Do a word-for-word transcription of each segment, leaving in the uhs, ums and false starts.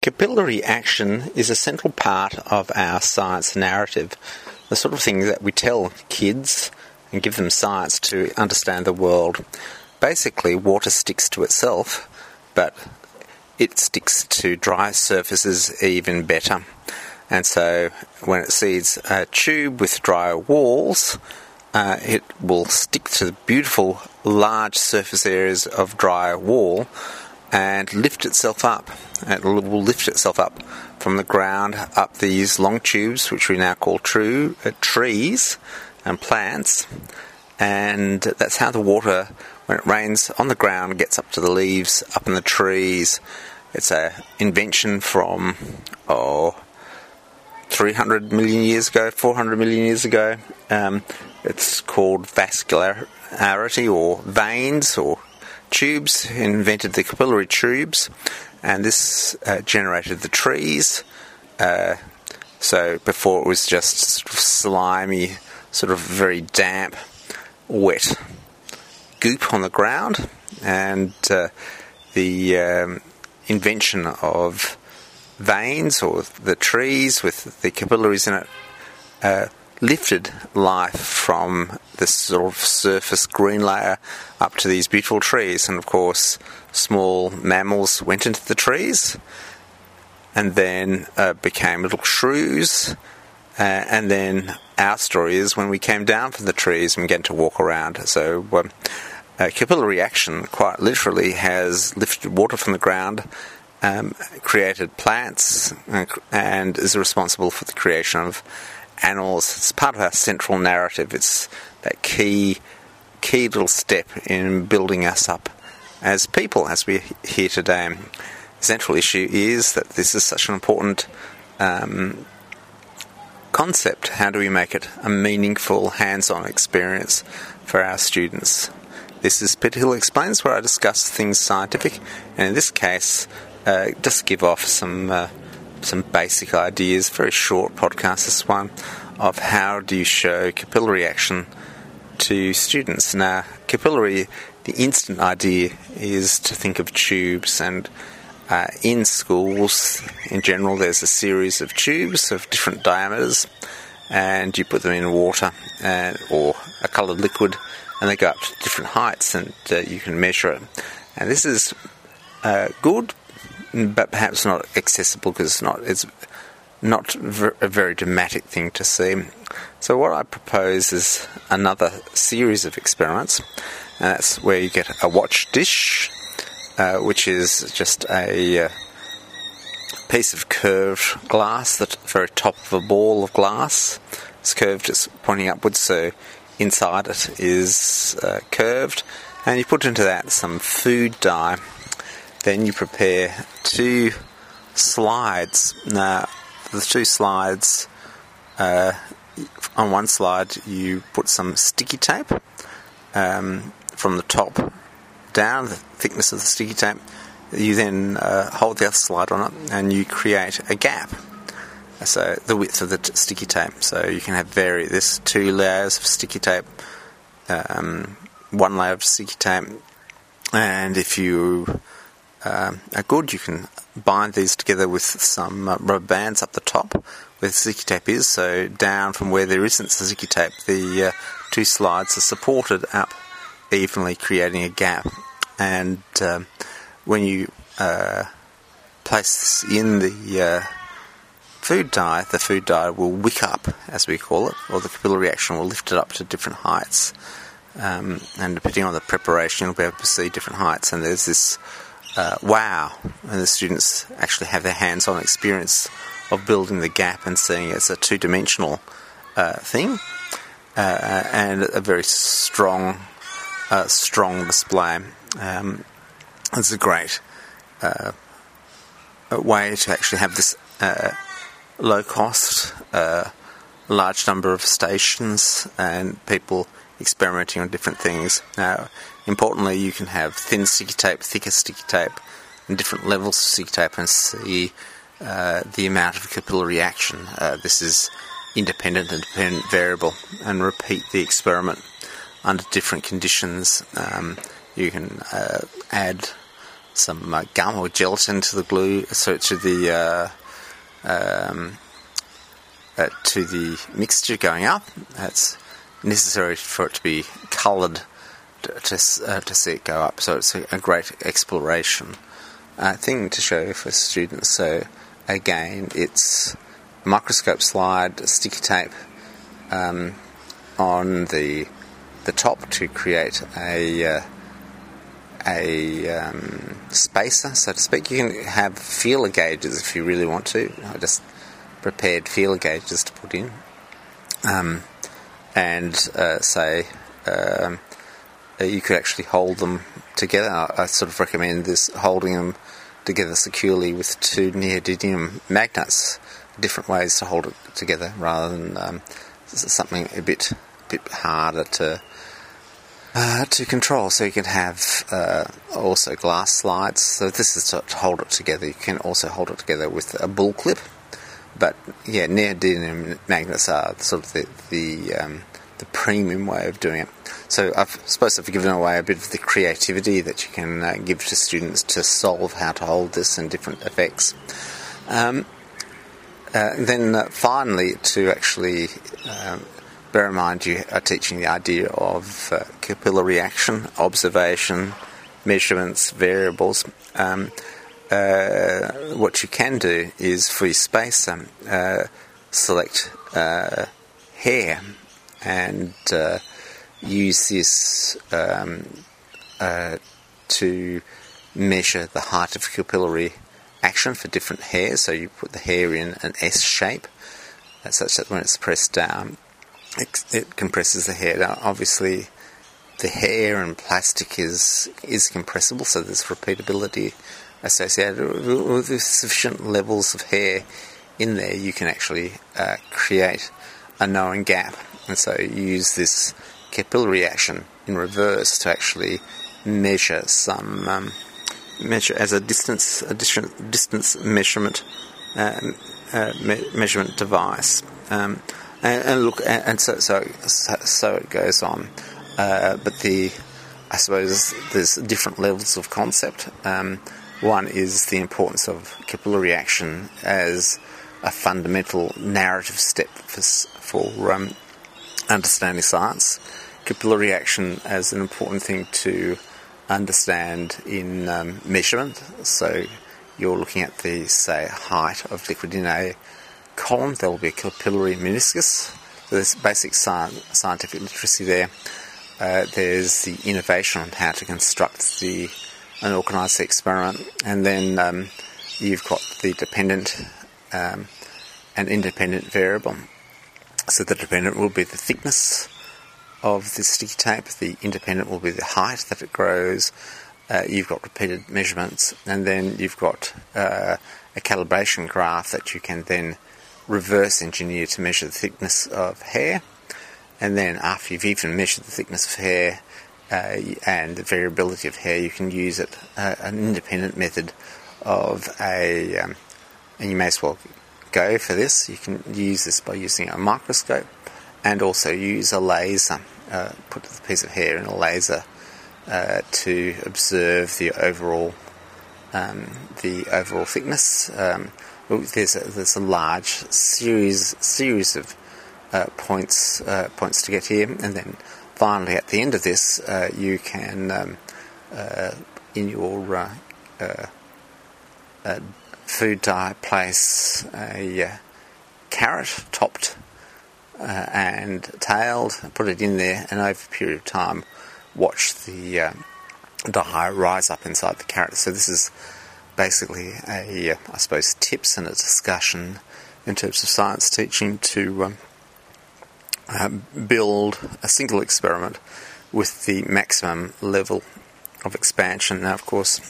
Capillary action is a central part of our science narrative, the sort of thing that we tell kids and give them science to understand the world. Basically, water sticks to itself, but it sticks to dry surfaces even better. And so when it sees a tube with dry walls, uh, it will stick to the beautiful large surface areas of dry wall and lift itself up. It will lift itself up from the ground up these long tubes, which we now call true, uh, trees and plants. And that's how the water, when it rains on the ground, gets up to the leaves, up in the trees. It's an invention from, oh, three hundred million years ago, four hundred million years ago. Um, it's called vascularity, or veins, or tubes. Invented the capillary tubes, and this uh, generated the trees. Uh, so before it was just sort of slimy, sort of very damp, wet goop on the ground, and uh, the um, invention of veins, or the trees with the capillaries in it, uh, lifted life from this sort of surface green layer up to these beautiful trees. And of course, small mammals went into the trees and then uh, became little shrews. Uh, and then our story is when we came down from the trees and began to walk around. So um, uh, capillary action quite literally has lifted water from the ground, um, created plants, and, and is responsible for the creation of animals. It's part of our central narrative. It's that key key little step in building us up as people, as we're here today. The central issue is that this is such an important um, concept. How do we make it a meaningful, hands-on experience for our students? This is Peter Hill Explains, where I discuss things scientific, and in this case, uh, just give off some uh, some basic ideas, very short podcast, this one, of how do you show capillary action to students. Now, capillary, the instant idea is to think of tubes, and uh, in schools, in general, there's a series of tubes of different diameters, and you put them in water and, or a coloured liquid, and they go up to different heights, and uh, you can measure it. And this is uh, good, but perhaps not accessible, because it's not it's not ver- a very dramatic thing to see. So what I propose is another series of experiments, and that's where you get a watch dish, uh, which is just a uh, piece of curved glass, the very top of a ball of glass. It's curved, it's pointing upwards, so inside it is uh, curved, and you put into that some food dye. Then you prepare two slides. Now, the two slides, uh, on one slide you put some sticky tape um, from the top down, the thickness of the sticky tape. You then uh, hold the other slide on it and you create a gap. So the width of the t- sticky tape. So you can have vary this two layers of sticky tape, um, one layer of sticky tape, and if you Uh, are good, you can bind these together with some uh, rubber bands up the top where the sticky tape is, so down from where there isn't sticky tape, the uh, two slides are supported up evenly, creating a gap. And um, when you uh, place this in the uh, food dye, the food dye will wick up, as we call it, or the capillary action will lift it up to different heights. Um, and depending on the preparation, you'll be able to see different heights. And there's this Uh, wow, and the students actually have their hands-on experience of building the gap and seeing it as a two-dimensional uh, thing, uh, and a very strong, uh, strong display. Um, it's a great uh, way to actually have this uh, low-cost, uh, large number of stations and people experimenting on different things. Now, importantly, you can have thin sticky tape, thicker sticky tape, and different levels of sticky tape, and see uh, the amount of capillary action. Uh, this is independent and dependent variable, and repeat the experiment under different conditions. Um, you can uh, add some uh, gum or gelatin to the glue, so to the uh, um, uh, to the mixture going up. That's necessary for it to be coloured to to, uh, to see it go up. So it's a, a great exploration uh, thing to show for students. So again, it's a microscope slide, sticky tape um, on the the top to create a uh, a um, spacer, so to speak. You can have feeler gauges if you really want to. I just prepared feeler gauges to put in, um, and uh, say um, you could actually hold them together. I, I sort of recommend this, holding them together securely with two neodymium magnets. Different ways to hold it together rather than um, something a bit bit harder to Uh, to control. So you can have uh, also glass slides. So this is to hold it together. You can also hold it together with a bull clip. But yeah, neodymium magnets are sort of the the, um, the premium way of doing it. So I suppose I've given away a bit of the creativity that you can uh, give to students to solve how to hold this and different effects. Um, uh, then uh, finally, to actually um, bear in mind you are teaching the idea of uh, capillary action, observation, measurements, variables. Um, uh, what you can do is, for your spacer, uh, select uh, hair and uh, use this um, uh, to measure the height of capillary action for different hairs. So you put the hair in an S shape, such that when it's pressed down, It, it compresses the hair. Now, obviously, the hair and plastic is is compressible, so there's repeatability associated with, with sufficient levels of hair in there. You can actually uh, create a knowing gap, and so you use this capillary action in reverse to actually measure some um, measure as a distance a distance measurement uh, uh, me- measurement device. Um, And, and look, and so so so it goes on. Uh, but the, I suppose there's different levels of concept. Um, one is the importance of capillary action as a fundamental narrative step for for um, understanding science. Capillary action as an important thing to understand in um, measurement. So you're looking at the, say, height of liquid in a column. There will be a capillary meniscus. There's basic science, scientific literacy there. Uh, there's the innovation on how to construct the and organise the experiment, and then um, you've got the dependent um, and independent variable. So the dependent will be the thickness of the sticky tape. The independent will be the height that it grows. Uh, you've got repeated measurements, and then you've got uh, a calibration graph that you can then reverse engineer to measure the thickness of hair. And then after you've even measured the thickness of hair uh, and the variability of hair, you can use it uh, an independent method of a um, and you may as well go for this. You can use this by using a microscope and also use a laser. Uh, put the piece of hair in a laser uh, to observe the overall um, the overall thickness. Um, There's a, there's a large series series of uh, points uh, points to get here, and then finally at the end of this, uh, you can um, uh, in your uh, uh, uh, food dye place a uh, carrot topped uh, and tailed, put it in there, and over a period of time, watch the uh, dye rise up inside the carrot. So this is basically a, I suppose, tips and a discussion in terms of science teaching to um, uh, build a single experiment with the maximum level of expansion. Now, of course,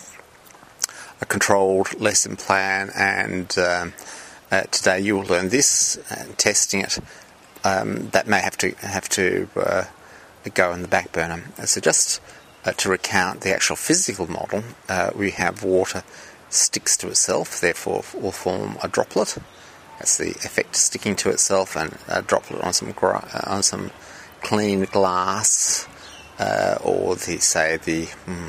a controlled lesson plan, and um, uh, today you will learn this, and testing it, um, that may have to have to uh, go in the back burner. So just uh, to recount the actual physical model, uh, we have water sticks to itself, therefore will form a droplet. That's the effect, sticking to itself, and a droplet on some gra- on some clean glass, uh, or the say the mm,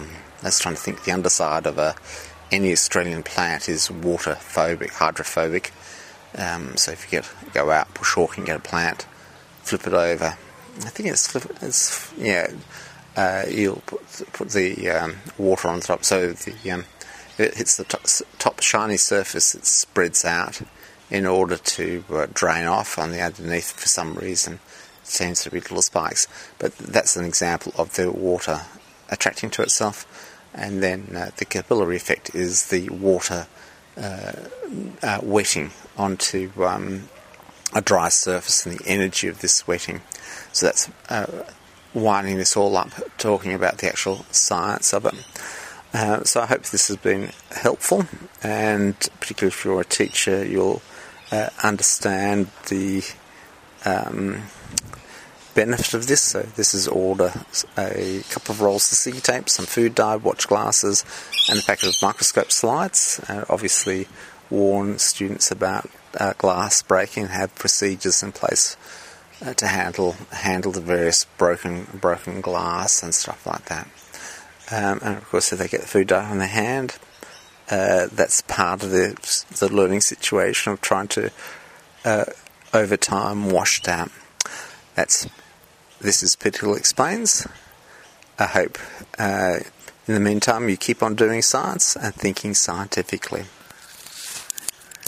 I was trying to think the underside of a any Australian plant is water phobic, hydrophobic. Um, so if you get go out bushwalking, and get a plant, flip it over. I think it's flip. It's yeah. Uh, you'll put, put the um, water on top, so the um, it hits the top, top shiny surface. It spreads out in order to uh, drain off on the underneath. For some reason, it seems to be little spikes. But that's an example of the water attracting to itself. And then uh, the capillary effect is the water uh, uh, wetting onto um, a dry surface and the energy of this wetting. So that's uh, winding this all up, talking about the actual science of it. Uh, so I hope this has been helpful, and particularly if you're a teacher, you'll uh, understand the um, benefit of this. So this is order a couple of rolls of sticky tape, some food dye, watch glasses, and a packet of microscope slides. Uh, obviously warn students about uh, glass breaking and have procedures in place uh, to handle handle the various broken broken glass and stuff like that. Um, and of course if they get the food dye on their hand, uh, that's part of the, the learning situation of trying to uh, over time wash it out. That's This is Peter Explains. I hope uh, in the meantime you keep on doing science and thinking scientifically.